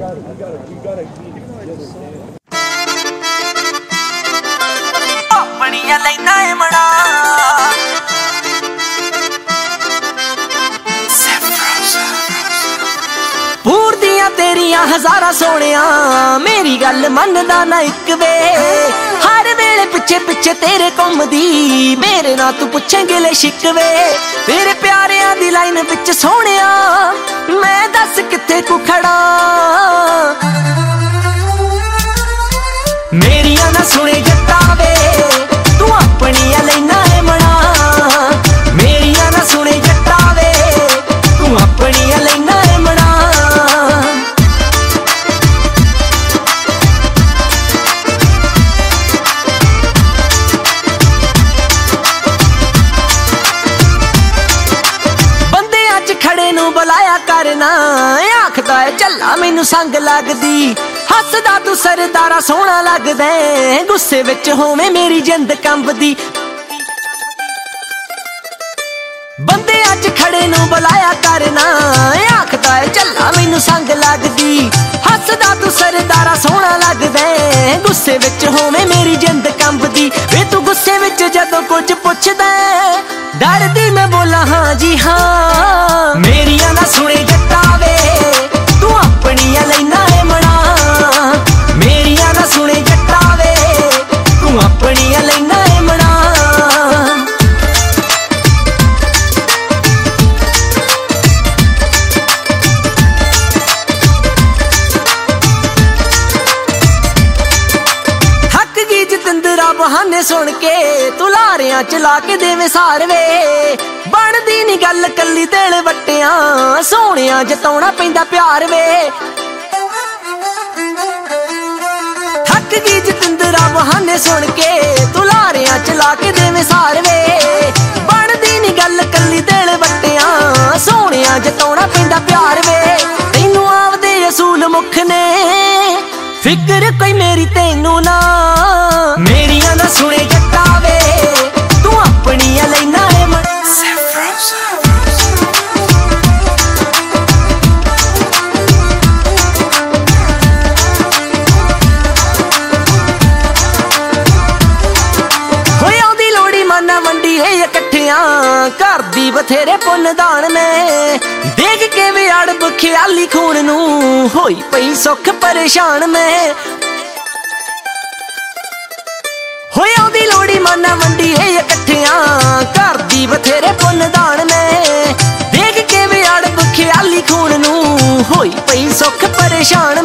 ਬਣੀਆਂ ਲੈਣਾ ਏ ਮੜਾ ਪੂਰਦੀਆਂ ਤੇਰੀਆਂ ਹਜ਼ਾਰਾਂ ਸੋਹਣਿਆ ਮੇਰੀ ਗੱਲ ਮੰਨਦਾ ਨਾ ਇੱਕ ਵੇ ਹਰ ਵੇਲੇ ਪਿੱਛੇ ਪਿੱਛੇ ਤੇਰੇ ਘੁੰਮਦੀ ਮੇਰੇ ਨਾਲ ਤੂੰ ਪੁੱਛੇ ਗਿਲੇ ਸ਼ਿਕਵੇ ਤੇਰੇ ਪਿਆਰਿਆਂ ਦੀ ਲਾਈਨ ਵਿੱਚ ਸੋਹਣਿਆ ਮੈਂ ਦੱਸ ਕਿੱਥੇ ਕੁ ਖੜਾ ਮੇਰੀਆਂ ਨਾ ਸੁਣੇ ਜੱਟਾ ਵੇ ਤੂੰ ਆਪਣੀਆਂ ਲੈਣਾ ਏ ਮਣਾ ਮੇਰੀਆਂ ਨਾ ਸੁਣੇ ਜੱਟਾ ਵੇ ਤੂੰ ਆਪਣੀਆਂ ਲੈਣਾ ਏ ਮਣਾ ਬੰਦਿਆਂ 'ਚ ਖੜੇ ਨੂੰ ਬੁਲਾਇਆ ਕਰਨਾ ਆਖਦਾ ਏ ਝੱਲਾ ਮੈਨੂੰ ਸੰਗ ਲੱਗਦੀ ਹੱਸਦਾ ਤੂੰ ਸਰਦਾਰਾ ਸੋਹਣਾ ਲੱਗਦਾ ਗੁੱਸੇ ਵਿੱਚ ਹੋਵੇਂ ਮੇਰੀ ਜਿੰਦ ਕੰਬਦੀ ਬੰਦਿਆਂ 'ਚ ਖੜੇ ਨੂੰ ਬੁਲਾਇਆ ਕਰਨਾ ਆਖਦਾ ਏ ਝੱਲਾ ਮੈਨੂੰ ਸੰਗ ਲੱਗਦੀ ਹੱਸਦਾ ਤੂੰ ਸਰਦਾਰਾ ਸੋਹਣਾ ਲੱਗਦਾ ਗੁੱਸੇ ਵਿੱਚ ਹੋਵੇਂ ਮੇਰੀ ਜਿੰਦ ਕੰਬਦੀ ਵੇ ਤੂੰ ਗੁੱਸੇ ਵਿੱਚ ਜਦੋਂ ਕੁਝ ਪੁੱਛਦਾ ਡਰਦੀ ਮੈਂ ਬੋਲਾਂ ਹਾਂ ਜੀ ਹਾਂ ਮੇਰੀਆਂ ਨਾ ਸੁਣੇ ਜੱਟਾ ਵੇ ਤੂੰ ਆਪਣੀਆਂ ਲੈਣਾ ਏ ਮਣਾ ਮੇਰੀਆਂ ਨਾ ਸੁਣੇ ਜੱਟਾ ਵੇ ਤੂੰ ਆਪਣੀਆਂ ਲੈਣਾ ਏ ਮਣਾ ਥੱਕ ਗਈ ਜਤਿੰਦਰਾ ਬਹਾਨੇ ਸੁਣ ਕੇ ਤੂੰ ਲਾਰਿਆਂ ਚ ਲਾ ਕੇ ਦੇਵੇਂ ਸਾਰਵੇ ਬਣਦੀ ਨੀ ਗੱਲ ਕੱਲੀ ਦਿਲ ਵੱਟਿਆਂ ਸੋਹਣਿਆਂ ਜਤਾਉਣਾ ਪੈਂਦਾ ਪਿਆਰ ਵੇ ਥੱਕ ਗਈ ਜਤਿੰਦਰਾ ਬਹਾਨੇ ਸੁਣ ਕੇ ਤੂੰ ਲਾਰਿਆਂ ਚ ਲਾ ਕੇ ਦੇਵੇਂ ਸਾਰਵੇ ਬਣਦੀ ਨੀ ਗੱਲ ਕੱਲੀ ਦਿਲ ਵੱਟਿਆਂ ਸੋਹਣਿਆਂ ਜਤਾਉਣਾ ਪੈਂਦਾ ਪਿਆਰ ਵੇ ਤੈਨੂੰ ਆਪਦੇ ਅਸੂਲ ਮੁੱਖ ਨੇ ਫਿਕਰ ਕੋਈ ਮੇਰੀ ਤੈਨੂੰ ਨਾ ਮੇਰੀਆਂ ਨਾ ਸੁਣੇ ਜੱਟਾ ਵੇ ਤੂੰ ਆਪਣੀਆਂ ਲੈਣਾ ਏ ਮਣਾ ਘਰ ਦੀ ਬਥੇਰੇ ਪੁੰਨਦਾਨ ਨੇ ਦੇਖ ਕੇ ਵੀ ਅੜਬ ਖਿਆਲੀ ਖੂਨ ਨੂੰ ਹੋਈ ਪਈ ਸੁੱਖ ਪਰੇਸ਼ਾਨ ਮੈਂ ਹੋਇਆ ਉਹਦੀ ਲੋੜੀ ਮਾਨਾ ਮੰਡੀ ਏ ਇਕੱਠਿਆਂ ਘਰ ਦੀ ਬਥੇਰੇ ਪੁੰਨਦਾਨ ਨੇ ਦੇਖ ਕੇ ਵੀ ਅੜਬ ਖਿਆਲੀ ਖੂਨ ਨੂੰ ਹੋਈ ਪਈ ਸੁੱਖ ਪਰੇਸ਼ਾਨ